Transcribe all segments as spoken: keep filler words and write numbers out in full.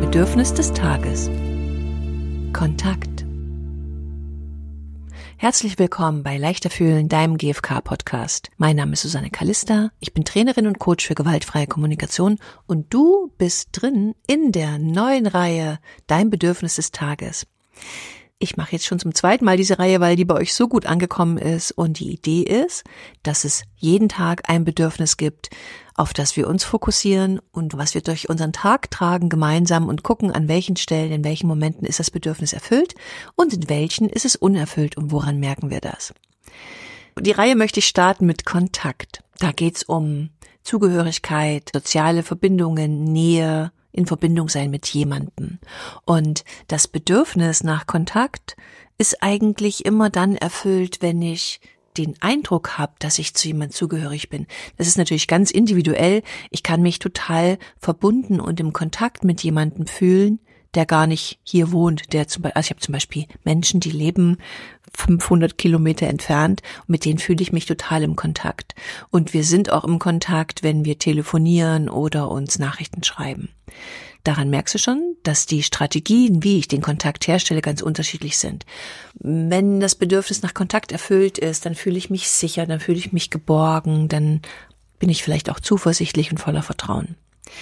Bedürfnis des Tages. Kontakt. Herzlich willkommen bei Leichter Fühlen, deinem G F K-Podcast. Mein Name ist Susanne Kallista, ich bin Trainerin und Coach für gewaltfreie Kommunikation und du bist drin in der neuen Reihe Dein Bedürfnis des Tages. Ich mache jetzt schon zum zweiten Mal diese Reihe, weil die bei euch so gut angekommen ist und die Idee ist, dass es jeden Tag ein Bedürfnis gibt, auf das wir uns fokussieren und was wir durch unseren Tag tragen gemeinsam und gucken, an welchen Stellen, in welchen Momenten ist das Bedürfnis erfüllt und in welchen ist es unerfüllt und woran merken wir das. Die Reihe möchte ich starten mit Kontakt. Da geht's um Zugehörigkeit, soziale Verbindungen, Nähe, in Verbindung sein mit jemandem. Und das Bedürfnis nach Kontakt ist eigentlich immer dann erfüllt, wenn ich den Eindruck habe, dass ich zu jemandem zugehörig bin. Das ist natürlich ganz individuell. Ich kann mich total verbunden und im Kontakt mit jemandem fühlen, der gar nicht hier wohnt. Der zum Beispiel, also ich habe zum Beispiel Menschen, die leben fünfhundert Kilometer entfernt und mit denen fühle ich mich total im Kontakt. Und wir sind auch im Kontakt, wenn wir telefonieren oder uns Nachrichten schreiben. Daran merkst du schon, dass die Strategien, wie ich den Kontakt herstelle, ganz unterschiedlich sind. Wenn das Bedürfnis nach Kontakt erfüllt ist, dann fühle ich mich sicher, dann fühle ich mich geborgen, dann bin ich vielleicht auch zuversichtlich und voller Vertrauen.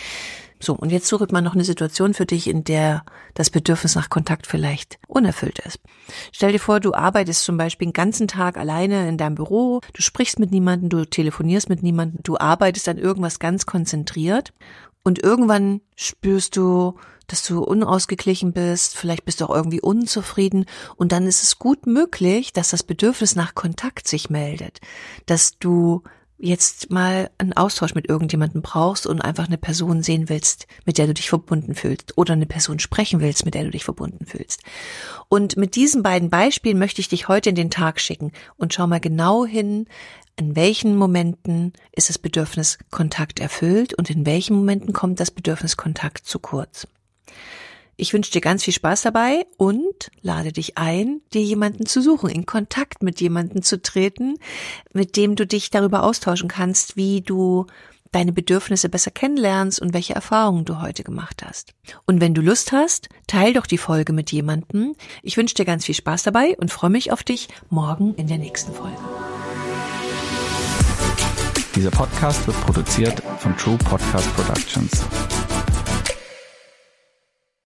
So, und jetzt suche ich mal noch eine Situation für dich, in der das Bedürfnis nach Kontakt vielleicht unerfüllt ist. Stell dir vor, du arbeitest zum Beispiel den ganzen Tag alleine in deinem Büro, du sprichst mit niemandem, du telefonierst mit niemandem, du arbeitest an irgendwas ganz konzentriert und irgendwann spürst du, dass du unausgeglichen bist, vielleicht bist du auch irgendwie unzufrieden und dann ist es gut möglich, dass das Bedürfnis nach Kontakt sich meldet, dass du jetzt mal einen Austausch mit irgendjemandem brauchst und einfach eine Person sehen willst, mit der du dich verbunden fühlst oder eine Person sprechen willst, mit der du dich verbunden fühlst. Und mit diesen beiden Beispielen möchte ich dich heute in den Tag schicken und schau mal genau hin, in welchen Momenten ist das Bedürfnis Kontakt erfüllt und in welchen Momenten kommt das Bedürfnis Kontakt zu kurz. Ich wünsche dir ganz viel Spaß dabei und lade dich ein, dir jemanden zu suchen, in Kontakt mit jemandem zu treten, mit dem du dich darüber austauschen kannst, wie du deine Bedürfnisse besser kennenlernst und welche Erfahrungen du heute gemacht hast. Und wenn du Lust hast, teil doch die Folge mit jemandem. Ich wünsche dir ganz viel Spaß dabei und freue mich auf dich morgen in der nächsten Folge. Dieser Podcast wird produziert von True Podcast Productions.